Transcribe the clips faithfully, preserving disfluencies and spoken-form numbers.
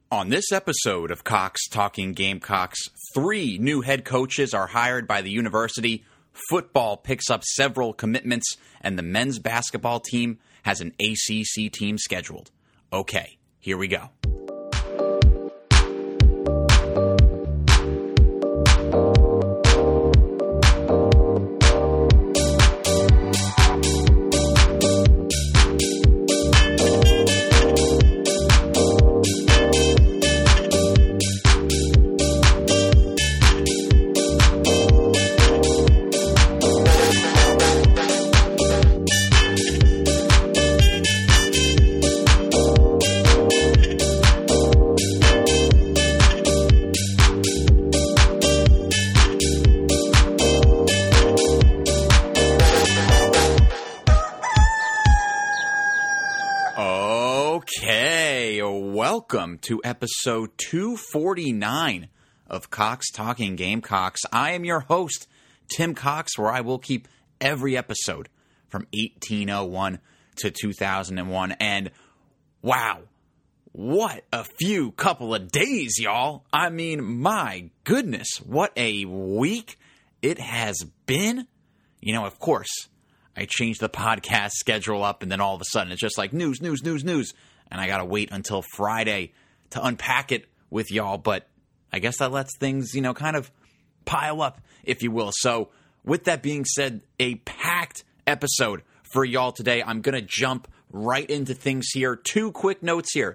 On this episode of Cox Talking Gamecocks, three new head coaches are hired by the university, football picks up several commitments, and the men's basketball team has an A C C team scheduled. Okay, here we go. Welcome to episode two forty-nine of Cox Talking Gamecocks. I am your host, Tim Cox, where I will keep every episode from eighteen oh one to two thousand one. And wow, what a few couple of days, y'all. I mean, my goodness, what a week it has been. You know, of course, I changed the podcast schedule up, and then all of a sudden it's just like news, news, news, news. And I got to wait until Friday to unpack it with y'all. But I guess that lets things, you know, kind of pile up, if you will. So with that being said, a packed episode for y'all today. I'm going to jump right into things here. Two quick notes here.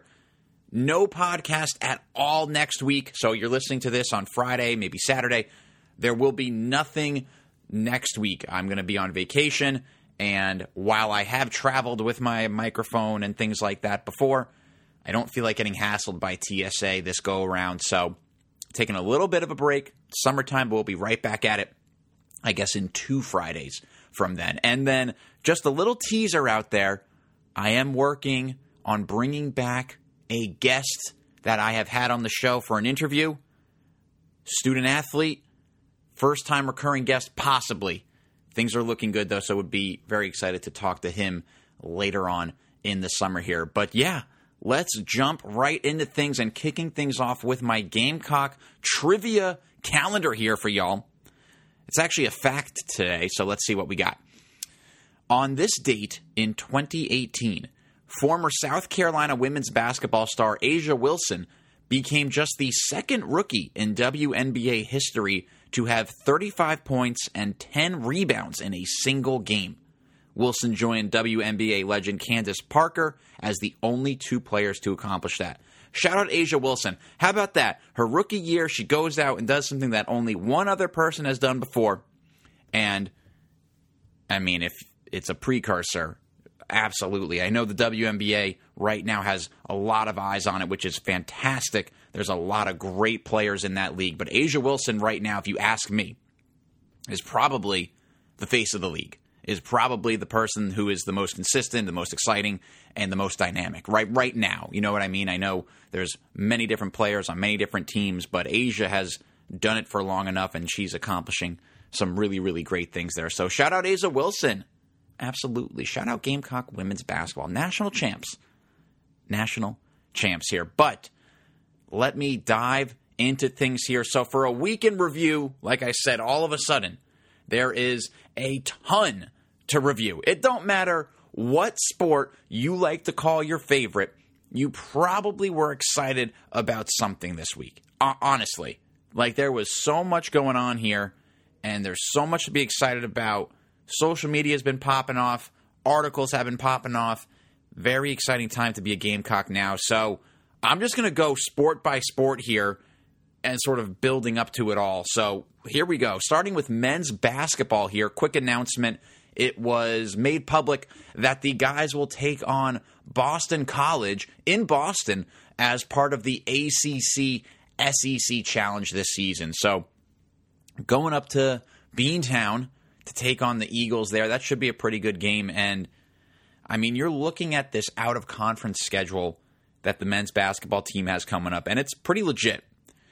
No podcast at all next week. So you're listening to this on Friday, maybe Saturday. There will be nothing next week. I'm going to be on vacation. And while I have traveled with my microphone and things like that before, I don't feel like getting hassled by T S A this go around. So taking a little bit of a break, summertime, but we'll be right back at it, I guess, in two Fridays from then. And then just a little teaser out there, I am working on bringing back a guest that I have had on the show for an interview, student athlete, first time recurring guest possibly. Things are looking good, though, so would be very excited to talk to him later on in the summer here. But yeah, let's jump right into things and kicking things off with my Gamecock trivia calendar here for y'all. It's actually a fact today, so let's see what we got. On this date in twenty eighteen, former South Carolina women's basketball star A'ja Wilson became just the second rookie in W N B A history to have thirty-five points and ten rebounds in a single game. Wilson joined W N B A legend Candace Parker as the only two players to accomplish that. Shout out A'ja Wilson. How about that? Her rookie year, she goes out and does something that only one other person has done before. And, I mean, if it's a precursor, absolutely. I know the W N B A right now has a lot of eyes on it, which is fantastic. There's a lot of great players in that league. But A'ja Wilson right now, if you ask me, is probably the face of the league, is probably the person who is the most consistent, the most exciting, and the most dynamic right right now. You know what I mean? I know there's many different players on many different teams, but A'ja has done it for long enough, and she's accomplishing some really, really great things there. So shout out A'ja Wilson. Absolutely. Shout out Gamecock women's basketball. National champs. National champs here. But let me dive into things here. So for a week in review, like I said, all of a sudden, there is a ton to review. It don't matter what sport you like to call your favorite. You probably were excited about something this week. Uh, honestly. Like, there was so much going on here, and there's so much to be excited about. Social media has been popping off. Articles have been popping off. Very exciting time to be a Gamecock now. So I'm just going to go sport by sport here and sort of building up to it all. So here we go. Starting with men's basketball here. Quick announcement. It was made public that the guys will take on Boston College in Boston as part of the A C C S E C Challenge this season. So going up to Beantown to take on the Eagles there. That should be a pretty good game. And, I mean, you're looking at this out-of-conference schedule that the men's basketball team has coming up, and it's pretty legit.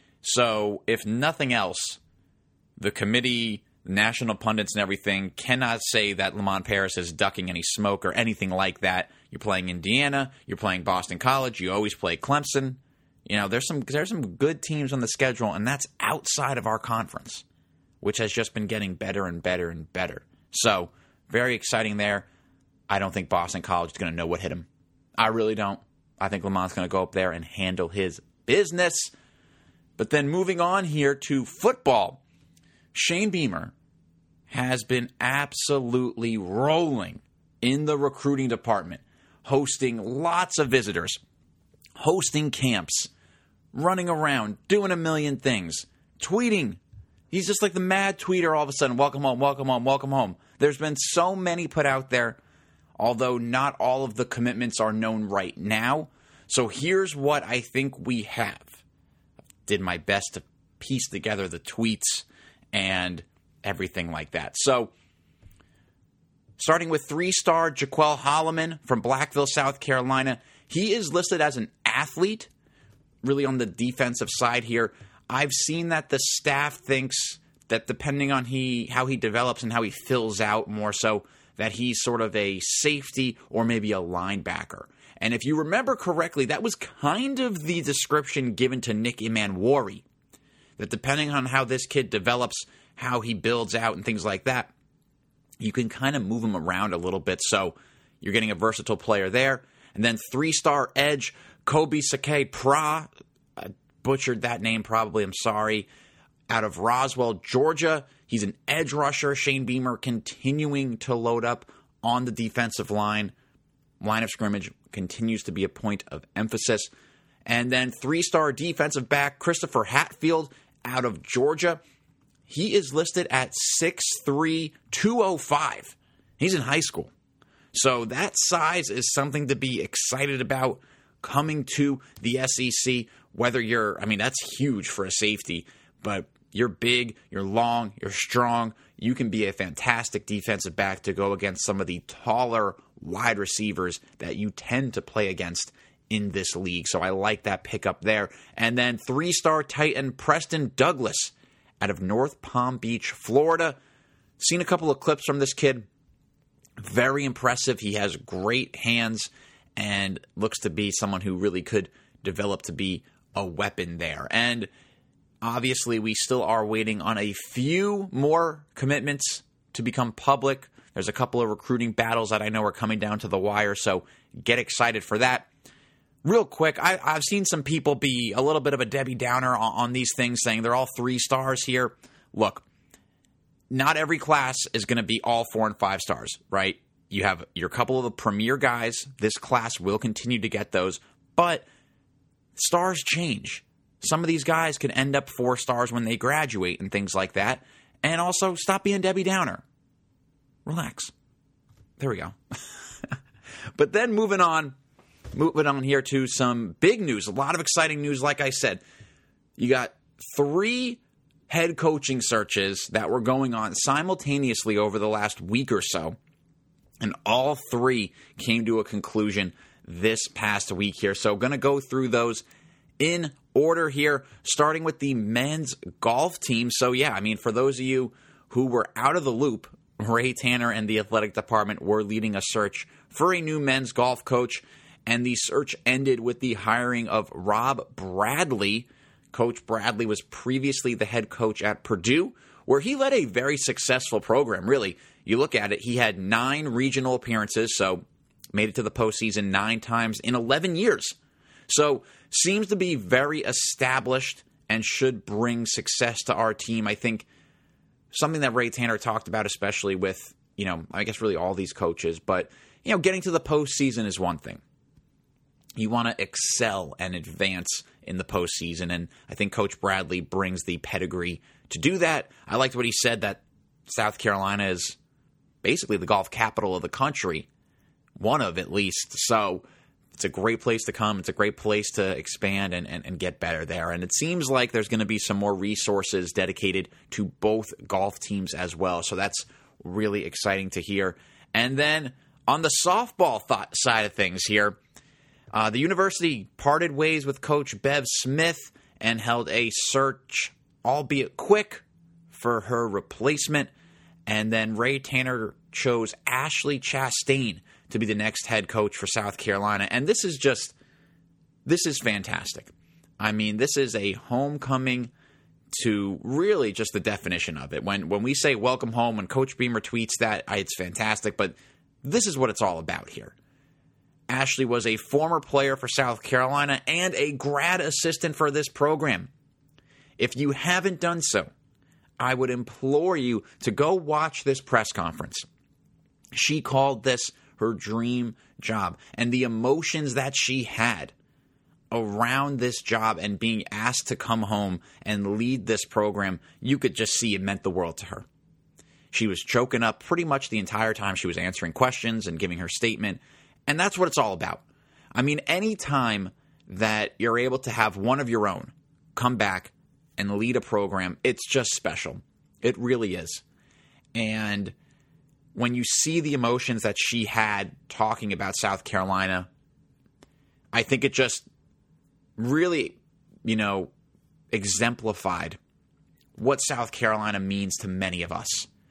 So, if nothing else, the committee, national pundits and everything cannot say that Lamont Paris is ducking any smoke or anything like that. You're playing Indiana. You're playing Boston College. You always play Clemson. You know, there's some there's some good teams on the schedule, and that's outside of our conference, which has just been getting better and better and better. So, very exciting there. I don't think Boston College is going to know what hit him. I really don't. I think Lamont's going to go up there and handle his business. But then moving on here to football, Shane Beamer has been absolutely rolling in the recruiting department, hosting lots of visitors, hosting camps, running around, doing a million things, tweeting. He's just like the mad tweeter all of a sudden. Welcome home, welcome home, welcome home. There's been so many put out there, although not all of the commitments are known right now. So here's what I think we have. Did my best to piece together the tweets and everything like that. So, starting with three-star Jaquel Holloman from Blackville, South Carolina. He is listed as an athlete, really on the defensive side here. I've seen that the staff thinks that depending on he how he develops and how he fills out more so, that he's sort of a safety or maybe a linebacker. And if you remember correctly, that was kind of the description given to Nick Emanwori, that depending on how this kid develops, how he builds out and things like that, you can kind of move him around a little bit. So you're getting a versatile player there. And then three-star edge, Kobe Sake-Pra, I butchered that name probably, I'm sorry, out of Roswell, Georgia. He's an edge rusher. Shane Beamer continuing to load up on the defensive line. Line of scrimmage continues to be a point of emphasis. And then three-star defensive back Christopher Hatfield out of Georgia. He is listed at six three, two oh five. He's in high school. So that size is something to be excited about coming to the S E C. Whether you're, I mean, that's huge for a safety, but you're big, you're long, you're strong. You can be a fantastic defensive back to go against some of the taller wide receivers that you tend to play against in this league. So I like that pickup there. And then three-star tight end Preston Douglas out of North Palm Beach, Florida. Seen a couple of clips from this kid. Very impressive. He has great hands and looks to be someone who really could develop to be a weapon there. And obviously, we still are waiting on a few more commitments to become public. There's a couple of recruiting battles that I know are coming down to the wire, so get excited for that. Real quick, I, I've seen some people be a little bit of a Debbie Downer on, on these things, saying they're all three stars here. Look, not every class is going to be all four and five stars, right? You have your couple of the premier guys. This class will continue to get those, but stars change. Some of these guys could end up four stars when they graduate and things like that. And also, stop being Debbie Downer. Relax. There we go. But then moving on, moving on here to some big news. A lot of exciting news, like I said. You got three head coaching searches that were going on simultaneously over the last week or so. And all three came to a conclusion this past week here. So going to go through those in order here, starting with the men's golf team. So yeah, I mean, for those of you who were out of the loop, Ray Tanner and the athletic department were leading a search for a new men's golf coach, and the search ended with the hiring of Rob Bradley. Coach Bradley was previously the head coach at Purdue, where he led a very successful program, really. You look at it, he had nine regional appearances, so made it to the postseason nine times in eleven years. So seems to be very established and should bring success to our team. I think something that Ray Tanner talked about, especially with, you know, I guess really all these coaches, but, you know, getting to the postseason is one thing. You want to excel and advance in the postseason, and I think Coach Bradley brings the pedigree to do that. I liked what he said, that South Carolina is basically the golf capital of the country, one of at least. So it's a great place to come. It's a great place to expand and, and, and get better there. And it seems like there's going to be some more resources dedicated to both golf teams as well. So that's really exciting to hear. And then on the softball th- side of things here, uh, the university parted ways with Coach Bev Smith and held a search, albeit quick, for her replacement. And then Ray Tanner chose Ashley Chastain to be the next head coach for South Carolina. And this is just, this is fantastic. I mean, this is a homecoming to really just the definition of it. When when we say welcome home, when Coach Beamer tweets that, it's fantastic, but this is what it's all about here. Ashley was a former player for South Carolina and a grad assistant for this program. If you haven't done so, I would implore you to go watch this press conference. She called this her dream job, and the emotions that she had around this job and being asked to come home and lead this program, you could just see it meant the world to her. She was choking up pretty much the entire time she was answering questions and giving her statement, and that's what it's all about. I mean, any time that you're able to have one of your own come back and lead a program, it's just special. It really is. And when you see the emotions that she had talking about South Carolina, I think it just really, you know, exemplified what South Carolina means to many of us.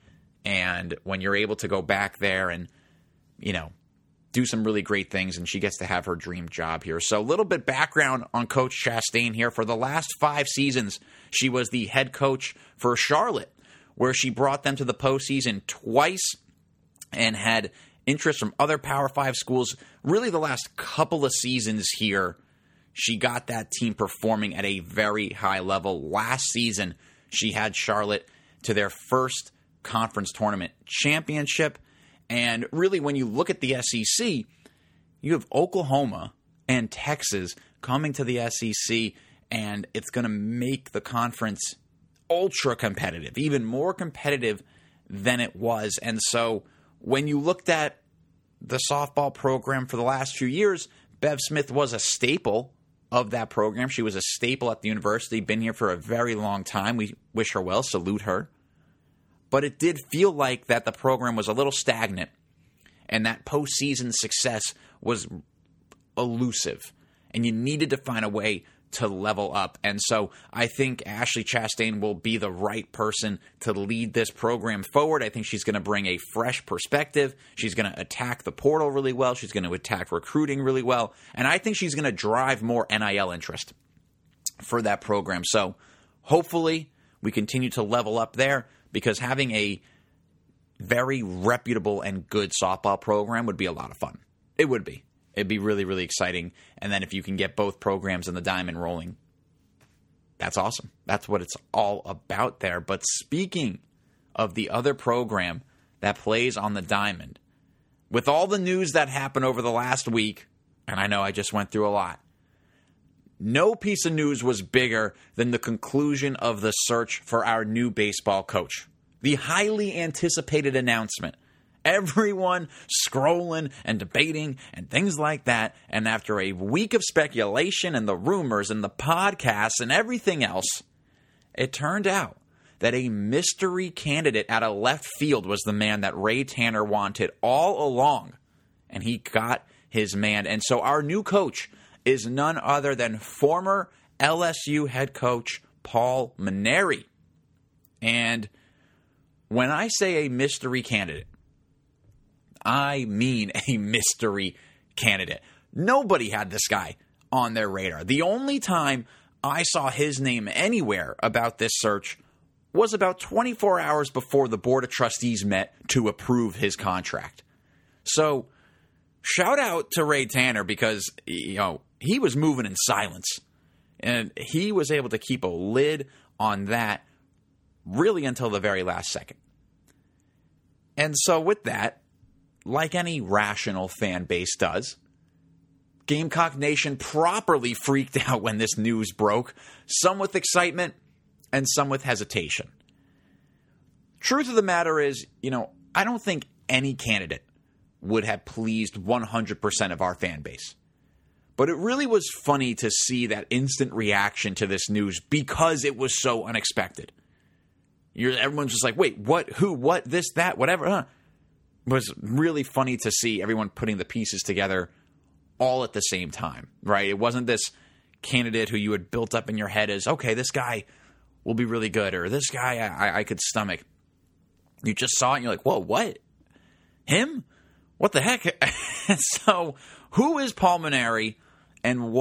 And when you're able to go back there and, you know, do some really great things, and she gets to have her dream job here. So a little bit background on Coach Chastain here. For the last five seasons, she was the head coach for Charlotte, where she brought them to the postseason twice and had interest from other Power Five schools. Really the last couple of seasons here, she got that team performing at a very high level. Last season, she had Charlotte to their first conference tournament championship. And really, when you look at the S E C, you have Oklahoma and Texas coming to the S E C, and it's going to make the conference ultra competitive, even more competitive than it was. And so when you looked at the softball program for the last few years, Bev Smith was a staple of that program. She was a staple at the university, been here for a very long time. We wish her well, salute her. But it did feel like that the program was a little stagnant, and that postseason success was elusive, and you needed to find a way to level up. And so I think Ashley Chastain will be the right person to lead this program forward. I think she's going to bring a fresh perspective. She's going to attack the portal really well. She's going to attack recruiting really well. And I think she's going to drive more N I L interest for that program. So hopefully we continue to level up there, because having a very reputable and good softball program would be a lot of fun. It would be. It'd be really, really exciting. And then if you can get both programs in the diamond rolling, that's awesome. That's what it's all about there. But speaking of the other program that plays on the diamond, with all the news that happened over the last week, and I know I just went through a lot, no piece of news was bigger than the conclusion of the search for our new baseball coach. The highly anticipated announcement. Everyone scrolling and debating and things like that. And after a week of speculation and the rumors and the podcasts and everything else, it turned out that a mystery candidate out of left field was the man that Ray Tanner wanted all along. And he got his man. And so our new coach is none other than former L S U head coach Paul Mainieri. And when I say a mystery candidate, I mean a mystery candidate. Nobody had this guy on their radar. The only time I saw his name anywhere about this search was about twenty-four hours before the Board of Trustees met to approve his contract. So shout out to Ray Tanner, because, you know, he was moving in silence, and he was able to keep a lid on that really until the very last second. And so with that, like any rational fan base does, Gamecock Nation properly freaked out when this news broke, some with excitement and some with hesitation. Truth of the matter is, you know, I don't think any candidate would have pleased one hundred percent of our fan base. But it really was funny to see that instant reaction to this news, because it was so unexpected. You're, everyone's just like, wait, what, who, what, this, that, whatever. Huh? It was really funny to see everyone putting the pieces together all at the same time, right? It wasn't this candidate who you had built up in your head as, okay, this guy will be really good, or this guy I, I could stomach. You just saw it and you're like, whoa, what? Him? What the heck? So who is Paul Mainieri, and what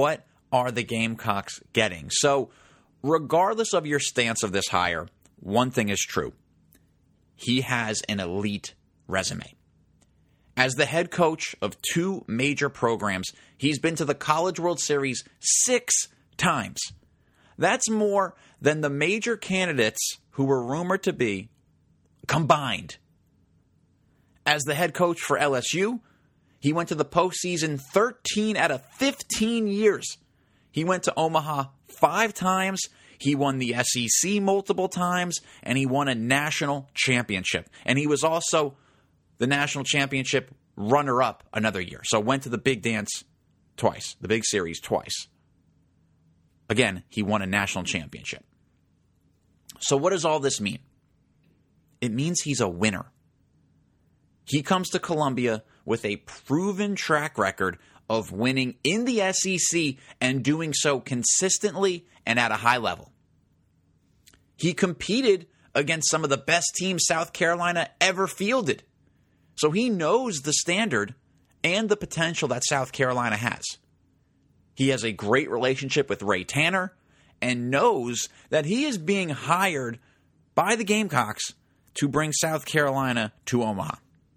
are the Gamecocks getting? So, regardless of your stance of this hire, one thing is true. He has an elite resume. As the head coach of two major programs, he's been to the College World Series six times. That's more than the major candidates who were rumored to be combined. As the head coach for L S U, he went to the postseason thirteen out of fifteen years. He went to Omaha five times. He won the S E C multiple times, and he won a national championship. And he was also the national championship runner-up another year. So went to the big dance twice, the big series twice. Again, he won a national championship. So what does all this mean? It means he's a winner. He comes to Columbia with a proven track record of winning in the S E C and doing so consistently and at a high level. He competed against some of the best teams South Carolina ever fielded. So he knows the standard and the potential that South Carolina has. He has a great relationship with Ray Tanner and knows that he is being hired by the Gamecocks to bring South Carolina to Omaha.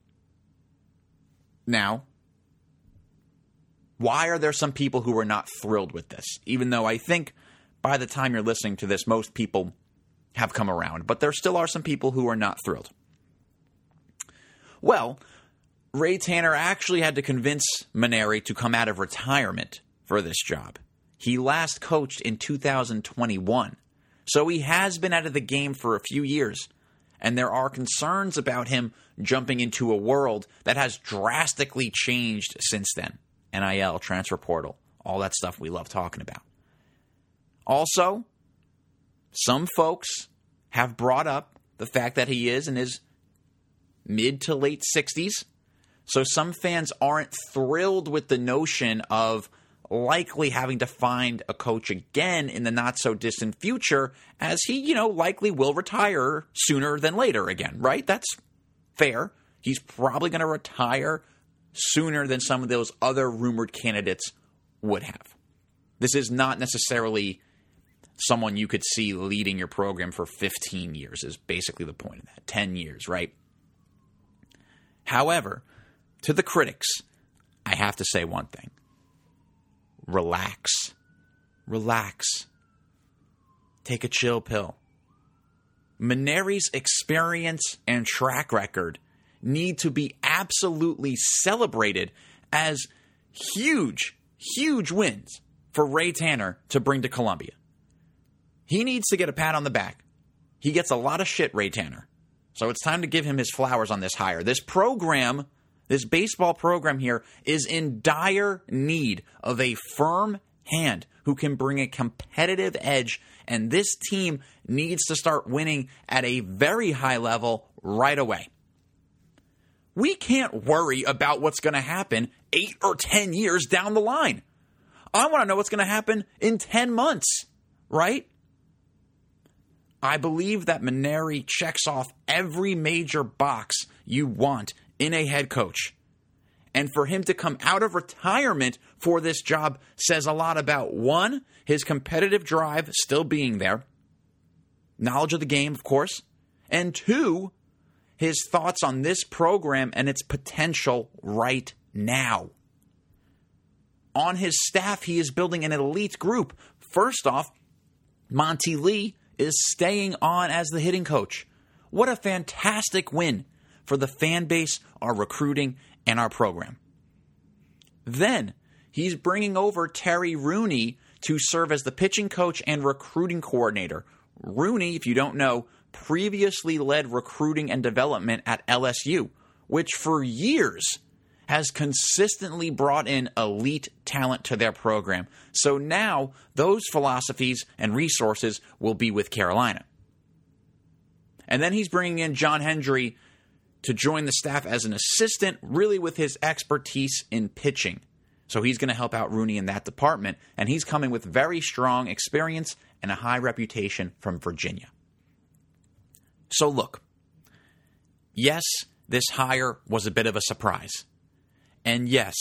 Now, why are there some people who are not thrilled with this? Even though I think by the time you're listening to this, most people have come around. But there still are some people who are not thrilled. Well, Ray Tanner actually had to convince Mainieri to come out of retirement for this job. He last coached in two thousand twenty-one. So he has been out of the game for a few years. And there are concerns about him jumping into a world that has drastically changed since then. N I L, transfer portal, all that stuff we love talking about. Also, some folks have brought up the fact that he is in his mid to late sixties. So some fans aren't thrilled with the notion of likely having to find a coach again in the not-so-distant future, as he, you know, likely will retire sooner than later again, right? That's fair. He's probably going to retire sooner than some of those other rumored candidates would have. This is not necessarily someone you could see leading your program for fifteen years, is basically the point of that. ten years, right? However, to the critics, I have to say one thing. Relax. Relax. Take a chill pill. Mainieri's experience and track record need to be absolutely celebrated as huge, huge wins for Ray Tanner to bring to Columbia. He needs to get a pat on the back. He gets a lot of shit, Ray Tanner. So it's time to give him his flowers on this hire. This program, this baseball program here, is in dire need of a firm hand who can bring a competitive edge, and this team needs to start winning at a very high level right away. We can't worry about what's going to happen eight or ten years down the line. I want to know what's going to happen in ten months, right? I believe that Mainieri checks off every major box you want in a head coach. And for him to come out of retirement for this job says a lot about, one, his competitive drive still being there, knowledge of the game, of course, and two, his thoughts on this program and its potential right now. On his staff, he is building an elite group. First off, Monty Lee is staying on as the hitting coach. What a fantastic win for the fan base, our recruiting, and our program. Then, he's bringing over Terry Rooney to serve as the pitching coach and recruiting coordinator. Rooney, if you don't know, previously led recruiting and development at L S U, which for years has consistently brought in elite talent to their program. So now, those philosophies and resources will be with Carolina. And then he's bringing in John Hendry to join the staff as an assistant, really with his expertise in pitching. So he's going to help out Rooney in that department, and he's coming with very strong experience and a high reputation from Virginia. So look, yes, this hire was a bit of a surprise. And yes,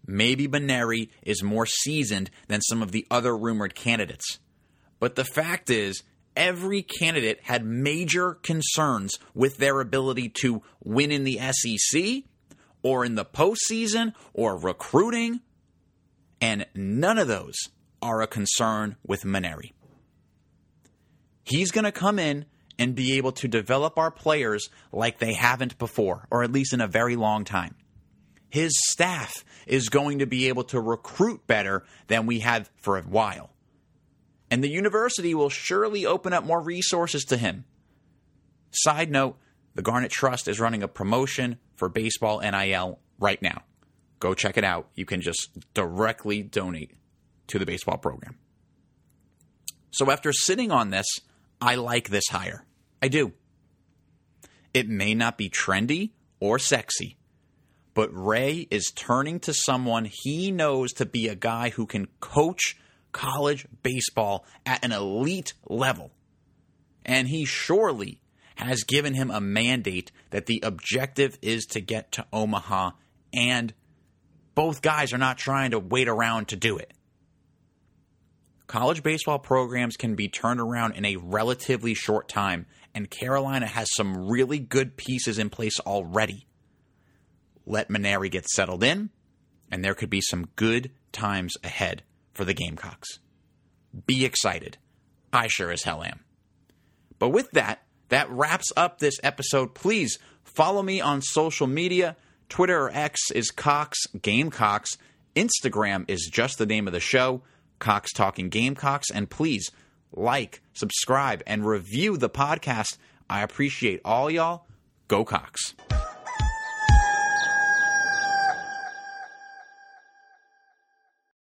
Maybe Mainieri is more seasoned than some of the other rumored candidates. But the fact is, every candidate had major concerns with their ability to win in the S E C, or in the postseason, or recruiting, and none of those are a concern with Mainieri. He's going to come in and be able to develop our players like they haven't before, or at least in a very long time. His staff is going to be able to recruit better than we had for a while. And the university will surely open up more resources to him. Side note, the Garnet Trust is running a promotion for baseball N I L right now. Go check it out. You can just directly donate to the baseball program. So after sitting on this, I like this hire. I do. It may not be trendy or sexy, but Ray is turning to someone he knows to be a guy who can coach college baseball at an elite level. And he surely has given him a mandate that the objective is to get to Omaha, and both guys are not trying to wait around to do it. College baseball programs can be turned around in a relatively short time, and Carolina has some really good pieces in place already. Let Mainieri get settled in, and there could be some good times ahead for the Gamecocks. Be excited. I sure as hell am. But with that, that wraps up this episode. Please follow me on social media. Twitter or X is Cox Gamecocks. Instagram is just the name of the show, Cox Talking Gamecocks. And please like, subscribe, and review the podcast. I appreciate all y'all. Go Cox.